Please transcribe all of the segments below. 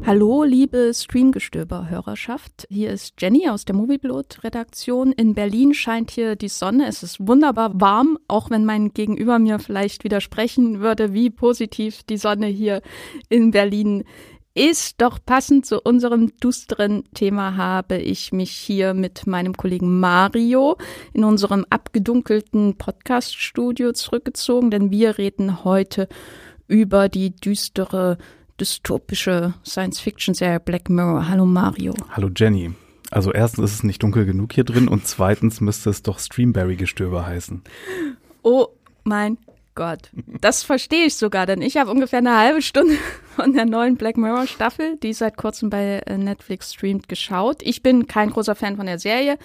Hallo, liebe Streamgestöber-Hörerschaft. Hier ist Jenny aus der Moviepilot-Redaktion. In Berlin scheint hier die Sonne. Es ist wunderbar warm, auch wenn mein Gegenüber mir vielleicht widersprechen würde, wie positiv die Sonne hier in Berlin ist. Doch passend zu unserem düsteren Thema habe ich mich hier mit meinem Kollegen Mario in unserem abgedunkelten Podcast-Studio zurückgezogen, denn wir reden heute über die düstere dystopische Science-Fiction-Serie Black Mirror. Hallo Mario. Hallo Jenny. Also erstens ist es nicht dunkel genug hier drin und zweitens müsste es doch Streamberry-Gestöber heißen. Oh mein Gott. Das verstehe ich sogar, denn ich habe ungefähr eine halbe Stunde von der neuen Black Mirror Staffel, die seit kurzem bei Netflix streamt, geschaut. Ich bin kein großer Fan von der Serie,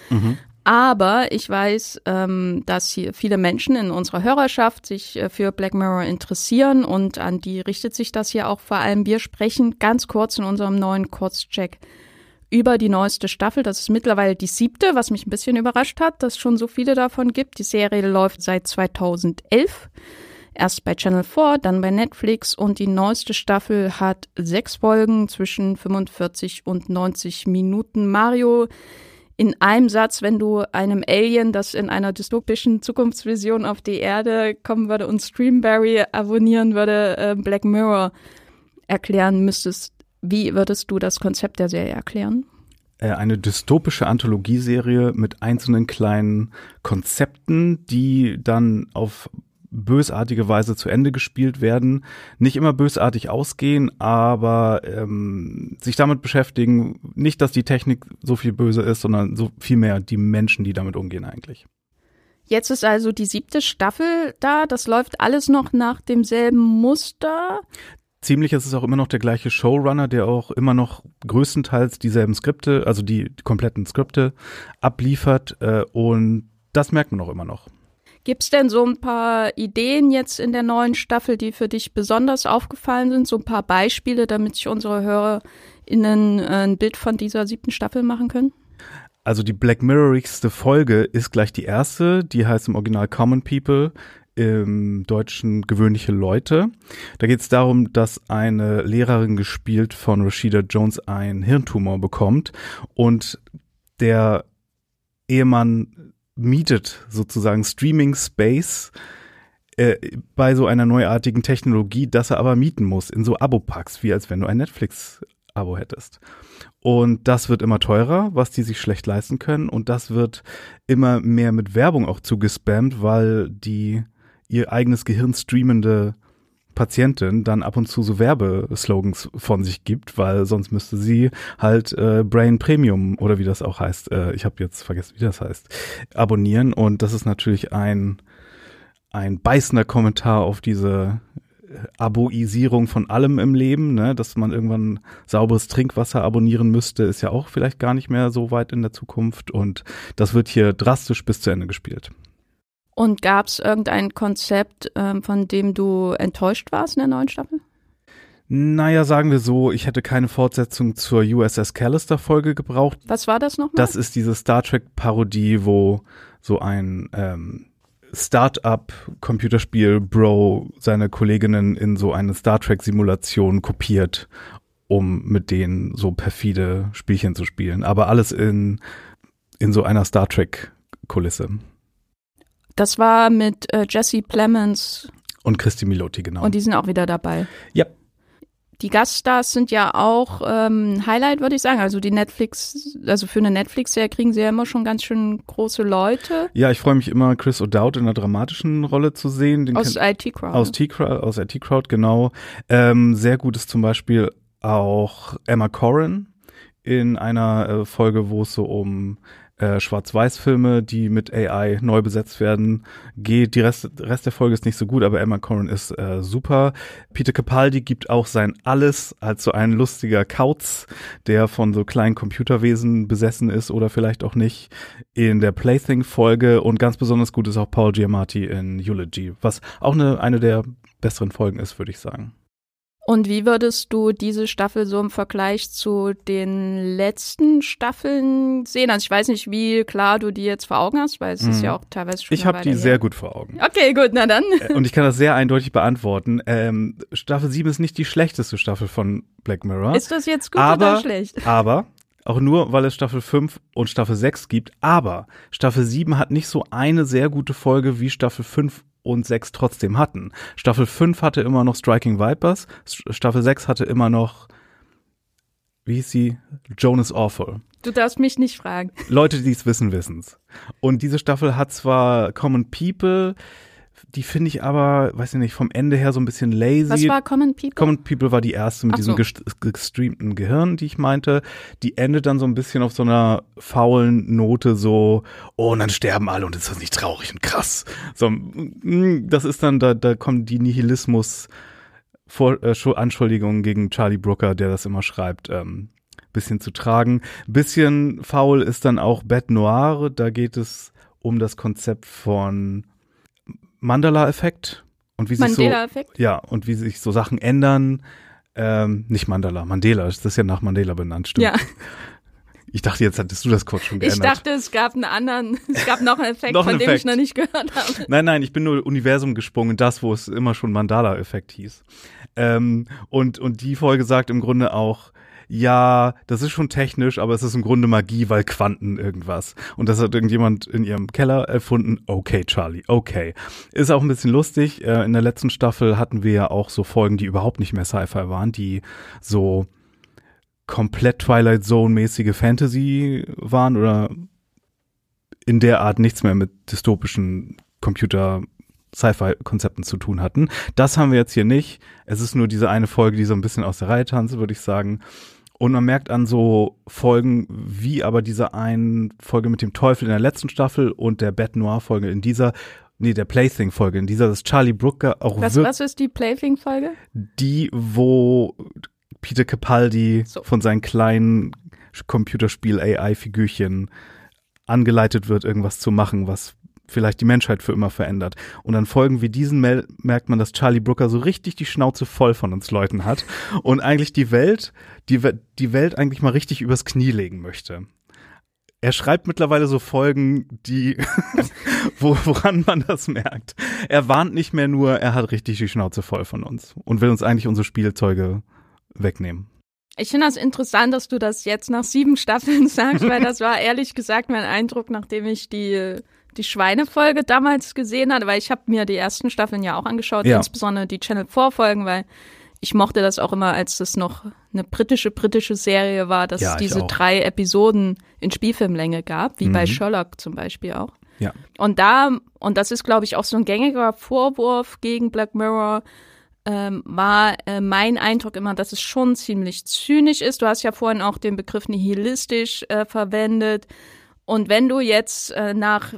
aber ich weiß, dass hier viele Menschen in unserer Hörerschaft sich für Black Mirror interessieren und an die richtet sich das hier auch vor allem. Wir sprechen ganz kurz in unserem neuen Kurzcheck über die neueste Staffel. Das ist mittlerweile die 7., was mich ein bisschen überrascht hat, dass es schon so viele davon gibt. Die Serie läuft seit 2011. Erst bei Channel 4, dann bei Netflix und die neueste Staffel hat 6 Folgen zwischen 45 und 90 Minuten. Mario, in einem Satz, wenn du einem Alien, das in einer dystopischen Zukunftsvision auf die Erde kommen würde und Streamberry abonnieren würde, Black Mirror erklären müsstest, wie würdest du das Konzept der Serie erklären? Eine dystopische Anthologieserie mit einzelnen kleinen Konzepten, die dann auf bösartige Weise zu Ende gespielt werden, nicht immer bösartig ausgehen, aber sich damit beschäftigen, nicht, dass die Technik so viel böse ist, sondern so viel mehr die Menschen, die damit umgehen eigentlich. Jetzt ist also die 7. Staffel da, das läuft alles noch nach demselben Muster. Ziemlich ist es auch immer noch der gleiche Showrunner, der auch immer noch größtenteils dieselben Skripte, also die kompletten Skripte abliefert und das merkt man auch immer noch. Gibt's denn so ein paar Ideen jetzt in der neuen Staffel, die für dich besonders aufgefallen sind? So ein paar Beispiele, damit sich unsere HörerInnen ein Bild von dieser 7. Staffel machen können? Also die Black Mirrorigste Folge ist gleich die erste. Die heißt im Original Common People, im Deutschen gewöhnliche Leute. Da geht es darum, dass eine Lehrerin, gespielt von Rashida Jones, einen Hirntumor bekommt und der Ehemann mietet sozusagen Streaming Space bei so einer neuartigen Technologie, das er aber mieten muss in so Abo-Packs, wie als wenn du ein Netflix-Abo hättest. Und das wird immer teurer, was die sich schlecht leisten können, und das wird immer mehr mit Werbung auch zugespammt, weil die ihr eigenes Gehirn streamende Patientin dann ab und zu so Werbeslogans von sich gibt, weil sonst müsste sie halt Brain Premium oder wie das auch heißt, ich habe jetzt vergessen, wie das heißt, abonnieren, und das ist natürlich ein beißender Kommentar auf diese Aboisierung von allem im Leben, ne? Dass man irgendwann sauberes Trinkwasser abonnieren müsste, ist ja auch vielleicht gar nicht mehr so weit in der Zukunft, und das wird hier drastisch bis zu Ende gespielt. Und gab es irgendein Konzept, von dem du enttäuscht warst in der neuen Staffel? Naja, sagen wir so, ich hätte keine Fortsetzung zur USS Callister-Folge gebraucht. Was war das nochmal? Das ist diese Star Trek-Parodie, wo so ein Start-up-Computerspiel-Bro seine Kolleginnen in so eine Star Trek-Simulation kopiert, um mit denen so perfide Spielchen zu spielen. Aber alles in so einer Star Trek-Kulisse. Das war mit Jesse Plemons und Christy Milioti, genau. Und die sind auch wieder dabei. Ja. Die Gaststars sind ja auch Highlight, würde ich sagen. Also für eine Netflix-Serie kriegen sie ja immer schon ganz schön große Leute. Ja, ich freue mich immer, Chris O'Dowd in einer dramatischen Rolle zu sehen. Aus IT Crowd. Aus IT Crowd, genau. Sehr gut ist zum Beispiel auch Emma Corrin in einer Folge, wo es so um Schwarz-Weiß-Filme, die mit AI neu besetzt werden, geht. Der Rest der Folge ist nicht so gut, aber Emma Corrin ist super. Peter Capaldi gibt auch sein Alles als so ein lustiger Kauz, der von so kleinen Computerwesen besessen ist oder vielleicht auch nicht, in der Plaything-Folge, und ganz besonders gut ist auch Paul Giamatti in Eulogy, was auch eine der besseren Folgen ist, würde ich sagen. Und wie würdest du diese Staffel so im Vergleich zu den letzten Staffeln sehen? Also ich weiß nicht, wie klar du die jetzt vor Augen hast, weil es ist ja auch teilweise schon Ich habe die sehr gut vor Augen. Okay, gut, na dann. Und ich kann das sehr eindeutig beantworten. Staffel 7 ist nicht die schlechteste Staffel von Black Mirror. Ist das jetzt gut oder schlecht? Aber auch nur, weil es Staffel 5 und Staffel 6 gibt. Aber Staffel 7 hat nicht so eine sehr gute Folge, wie Staffel 5 und 6 trotzdem hatten. Staffel 5 hatte immer noch Striking Vipers. Staffel 6 hatte immer noch, wie hieß sie? Jonas Awful. Du darfst mich nicht fragen. Leute, die es wissen, wissen's. Und diese Staffel hat zwar Common People, die finde ich aber, weiß ich nicht, vom Ende her so ein bisschen lazy. Was war Common People? Common People war die erste mit diesem gestreamten Gehirn, die ich meinte. Die endet dann so ein bisschen auf so einer faulen Note, so, oh, und dann sterben alle und ist das nicht traurig und krass. So, das ist dann, da kommen die Nihilismus-Anschuldigungen gegen Charlie Brooker, der das immer schreibt, bisschen zu tragen. Bisschen faul ist dann auch Bête Noire, da geht es um das Konzept von Mandela-Effekt und wie sich Mandela-Effekt? Ja, und wie sich so Sachen ändern. Nicht Mandela, das ist ja nach Mandela benannt, stimmt. Ja. Ich dachte, jetzt hattest du das kurz schon geändert. Ich dachte, es gab noch einen Effekt, von dem ich noch nicht gehört habe. Nein, ich bin nur Universum gesprungen, das, wo es immer schon Mandela-Effekt hieß. Und die Folge sagt im Grunde auch, ja, das ist schon technisch, aber es ist im Grunde Magie, weil Quanten irgendwas. Und das hat irgendjemand in ihrem Keller erfunden. Okay, Charlie, okay. Ist auch ein bisschen lustig. In der letzten Staffel hatten wir ja auch so Folgen, die überhaupt nicht mehr Sci-Fi waren, die so komplett Twilight Zone-mäßige Fantasy waren oder in der Art nichts mehr mit dystopischen Computer-Sci-Fi-Konzepten zu tun hatten. Das haben wir jetzt hier nicht. Es ist nur diese eine Folge, die so ein bisschen aus der Reihe tanzt, würde ich sagen. Und man merkt an so Folgen wie aber diese einen Folge mit dem Teufel in der letzten Staffel und der Bête Noire-Folge in dieser, der Plaything-Folge in dieser, dass Charlie Brooker auch Was ist die Plaything-Folge? Die, wo Peter Capaldi von seinen kleinen Computerspiel-AI-Figürchen angeleitet wird, irgendwas zu machen, was vielleicht die Menschheit für immer verändert. Und dann Folgen wie diesen merkt man, dass Charlie Brooker so richtig die Schnauze voll von uns Leuten hat und eigentlich die Welt eigentlich mal richtig übers Knie legen möchte. Er schreibt mittlerweile so Folgen, die woran man das merkt. Er warnt nicht mehr nur, er hat richtig die Schnauze voll von uns und will uns eigentlich unsere Spielzeuge wegnehmen. Ich finde das interessant, dass du das jetzt nach 7 Staffeln sagst, weil das war ehrlich gesagt mein Eindruck, nachdem ich die Schweinefolge damals gesehen hatte, weil ich habe mir die ersten Staffeln ja auch angeschaut, insbesondere die Channel 4 Folgen, weil ich mochte das auch immer, als das noch eine britische Serie war, dass es diese 3 Episoden in Spielfilmlänge gab, wie bei Sherlock zum Beispiel auch. Ja. Und das ist, glaube ich, auch so ein gängiger Vorwurf gegen Black Mirror, war mein Eindruck immer, dass es schon ziemlich zynisch ist. Du hast ja vorhin auch den Begriff nihilistisch verwendet. Und wenn du jetzt nach,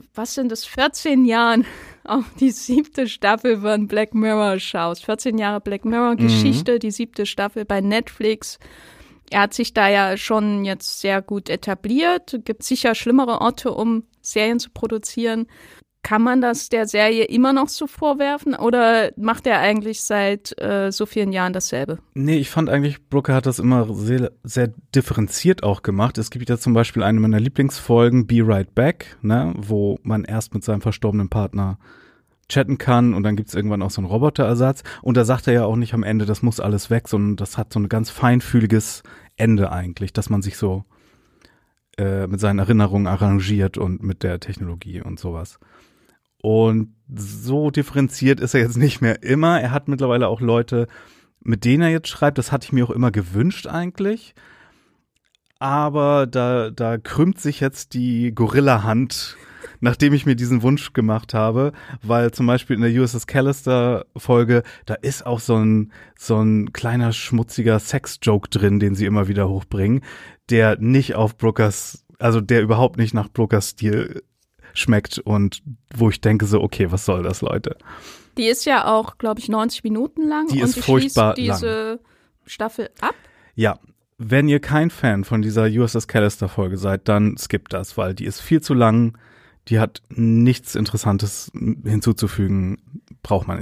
14 Jahren auf die 7. Staffel von Black Mirror schaust, 14 Jahre Black Mirror Geschichte, die 7. Staffel bei Netflix, er hat sich da ja schon jetzt sehr gut etabliert, gibt sicher schlimmere Orte, um Serien zu produzieren. Kann man das der Serie immer noch so vorwerfen oder macht er eigentlich seit so vielen Jahren dasselbe? Nee, ich fand eigentlich, Brooker hat das immer sehr, sehr differenziert auch gemacht. Es gibt ja zum Beispiel eine meiner Lieblingsfolgen, Be Right Back, ne, wo man erst mit seinem verstorbenen Partner chatten kann und dann gibt's irgendwann auch so einen Roboterersatz. Und da sagt er ja auch nicht am Ende, das muss alles weg, sondern das hat so ein ganz feinfühliges Ende eigentlich, dass man sich so mit seinen Erinnerungen arrangiert und mit der Technologie und sowas. Und so differenziert ist er jetzt nicht mehr immer. Er hat mittlerweile auch Leute, mit denen er jetzt schreibt. Das hatte ich mir auch immer gewünscht eigentlich. Aber da krümmt sich jetzt die Gorilla-Hand, nachdem ich mir diesen Wunsch gemacht habe. Weil zum Beispiel in der USS Callister-Folge, da ist auch so ein kleiner schmutziger Sex-Joke drin, den sie immer wieder hochbringen, der nicht auf Brookers, also der überhaupt nicht nach Brookers Stil schmeckt und wo ich denke so, okay, was soll das, Leute? Die ist ja auch, glaube ich, 90 Minuten lang. Die ist furchtbar lang. Diese Staffel ab? Ja, wenn ihr kein Fan von dieser USS Callister-Folge seid, dann skippt das, weil die ist viel zu lang, die hat nichts Interessantes hinzuzufügen, braucht man nicht.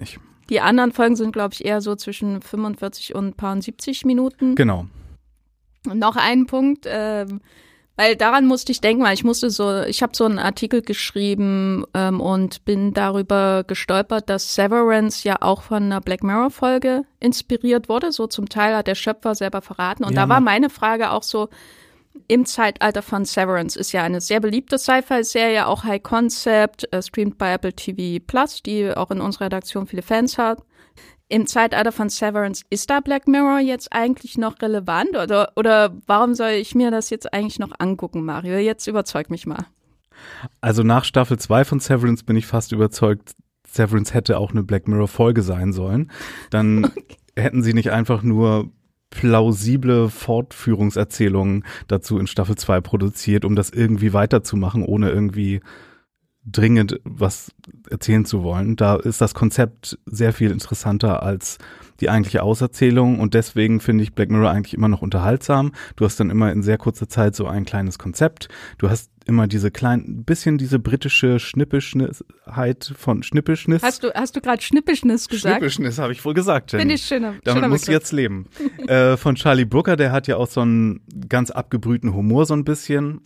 Die anderen Folgen sind, glaube ich, eher so zwischen 45 und ein paar 70 Minuten. Genau. Und noch einen Punkt, weil daran musste ich denken, weil ich habe so einen Artikel geschrieben und bin darüber gestolpert, dass Severance ja auch von einer Black Mirror Folge inspiriert wurde. So zum Teil hat der Schöpfer selber verraten. Und da war meine Frage auch so, im Zeitalter von Severance ist ja eine sehr beliebte Sci-Fi-Serie, auch High Concept, streamt bei Apple TV Plus, die auch in unserer Redaktion viele Fans hat. Im Zeitalter von Severance, ist da Black Mirror jetzt eigentlich noch relevant oder warum soll ich mir das jetzt eigentlich noch angucken, Mario? Jetzt überzeug mich mal. Also nach Staffel 2 von Severance bin ich fast überzeugt, Severance hätte auch eine Black Mirror Folge sein sollen. Dann hätten sie nicht einfach nur plausible Fortführungserzählungen dazu in Staffel 2 produziert, um das irgendwie weiterzumachen, ohne irgendwie dringend was erzählen zu wollen. Da ist das Konzept sehr viel interessanter als die eigentliche Auserzählung und deswegen finde ich Black Mirror eigentlich immer noch unterhaltsam. Du hast dann immer in sehr kurzer Zeit so ein kleines Konzept. Du hast immer diese bisschen diese britische Schnippischheit von Schnippischnis. Hast du gerade Schnippischnis gesagt? Schnippischnis habe ich wohl gesagt, Jenny. Finde ich schöner. Damit musst du jetzt leben. Von Charlie Brooker, der hat ja auch so einen ganz abgebrühten Humor so ein bisschen.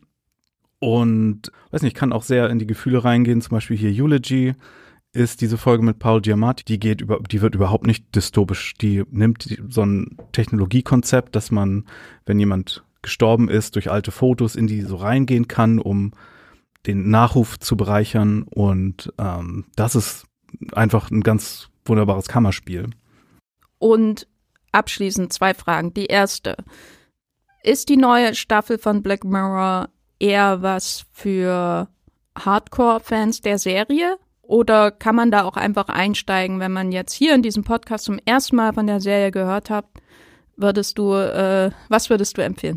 Und, weiß nicht, kann auch sehr in die Gefühle reingehen. Zum Beispiel hier Eulogy ist diese Folge mit Paul Giamatti. Die wird überhaupt nicht dystopisch. Die nimmt so ein Technologiekonzept, dass man, wenn jemand gestorben ist, durch alte Fotos in die so reingehen kann, um den Nachruf zu bereichern. Und das ist einfach ein ganz wunderbares Kammerspiel. Und abschließend 2 Fragen. Die erste, ist die neue Staffel von Black Mirror eher was für Hardcore-Fans der Serie? Oder kann man da auch einfach einsteigen, wenn man jetzt hier in diesem Podcast zum ersten Mal von der Serie gehört hat? Was würdest du empfehlen?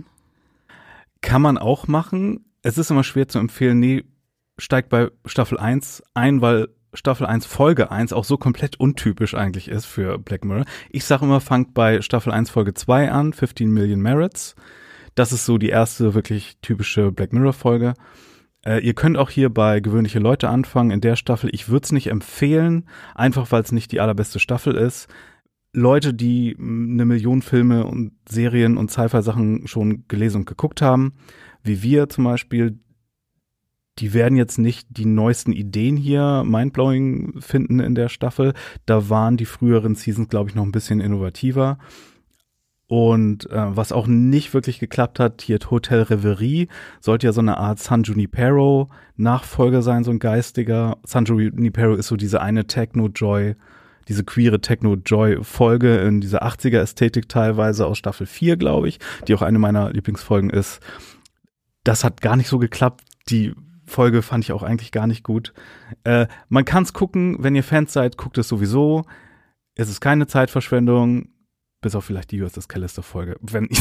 Kann man auch machen. Es ist immer schwer zu empfehlen, nee, steigt bei Staffel 1 ein, weil Staffel 1 Folge 1 auch so komplett untypisch eigentlich ist für Black Mirror. Ich sage immer, fangt bei Staffel 1 Folge 2 an, 15 Million Merits. Das ist so die erste wirklich typische Black Mirror Folge. Ihr könnt auch hier bei Gewöhnliche Leute anfangen in der Staffel. Ich würde es nicht empfehlen, einfach weil es nicht die allerbeste Staffel ist. Leute, die 1 Million Filme und Serien und Sci-Fi-Sachen schon gelesen und geguckt haben, wie wir zum Beispiel, die werden jetzt nicht die neuesten Ideen hier mindblowing finden in der Staffel. Da waren die früheren Seasons, glaube ich, noch ein bisschen innovativer. Und was auch nicht wirklich geklappt hat, hier Hotel Reverie, sollte ja so eine Art San Junipero Nachfolger sein, so ein geistiger. San Junipero ist so diese eine Techno-Joy, diese queere Techno-Joy-Folge in dieser 80er-Ästhetik teilweise aus Staffel 4, glaube ich, die auch eine meiner Lieblingsfolgen ist. Das hat gar nicht so geklappt. Die Folge fand ich auch eigentlich gar nicht gut. Man kann es gucken, wenn ihr Fans seid, guckt es sowieso. Es ist keine Zeitverschwendung. Bis auf vielleicht die USS Callisto-Folge.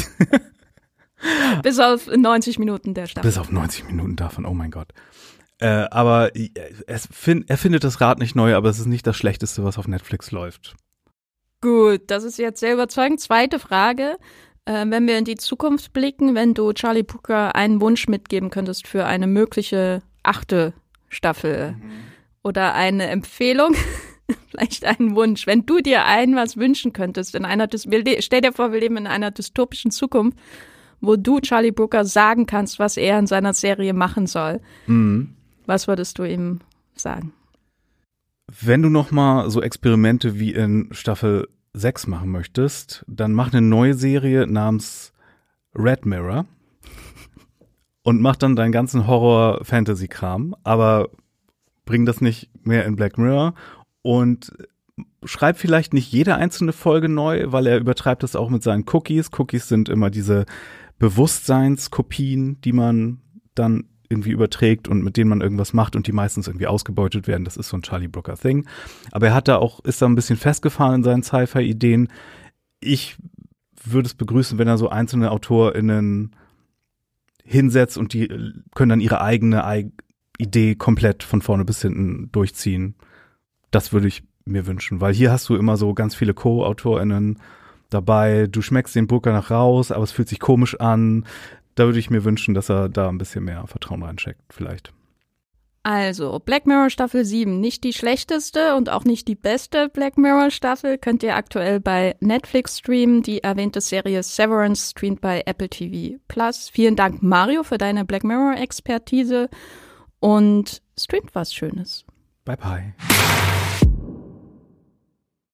Bis auf 90 Minuten der Staffel. Bis auf 90 Minuten davon, oh mein Gott. Aber er findet das Rad nicht neu, aber es ist nicht das Schlechteste, was auf Netflix läuft. Gut, das ist jetzt sehr überzeugend. Zweite Frage. Wenn wir in die Zukunft blicken, wenn du Charlie Brooker einen Wunsch mitgeben könntest für eine mögliche 8. Staffel oder eine Empfehlung, vielleicht einen Wunsch. Wenn du dir was wünschen könntest, stell dir vor, wir leben in einer dystopischen Zukunft, wo du Charlie Brooker sagen kannst, was er in seiner Serie machen soll. Was würdest du ihm sagen? Wenn du noch mal so Experimente wie in Staffel 6 machen möchtest, dann mach eine neue Serie namens Red Mirror und mach dann deinen ganzen Horror-Fantasy-Kram, aber bring das nicht mehr in Black Mirror und schreib vielleicht nicht jede einzelne Folge neu, weil er übertreibt das auch mit seinen Cookies. Cookies sind immer diese Bewusstseinskopien, die man dann irgendwie überträgt und mit denen man irgendwas macht und die meistens irgendwie ausgebeutet werden. Das ist so ein Charlie Brooker-Thing. Aber er ist da ein bisschen festgefahren in seinen Sci-Fi-Ideen. Ich würde es begrüßen, wenn er so einzelne AutorInnen hinsetzt und die können dann ihre eigene Idee komplett von vorne bis hinten durchziehen. Das würde ich mir wünschen, weil hier hast du immer so ganz viele Co-AutorInnen dabei. Du schmeckst den Brooker nach raus, aber es fühlt sich komisch an. Da würde ich mir wünschen, dass er da ein bisschen mehr Vertrauen reinsteckt, vielleicht. Also, Black Mirror Staffel 7, nicht die schlechteste und auch nicht die beste Black Mirror Staffel, könnt ihr aktuell bei Netflix streamen. Die erwähnte Serie Severance streamt bei Apple TV Plus. Vielen Dank, Mario, für deine Black Mirror Expertise und streamt was Schönes. Bye bye.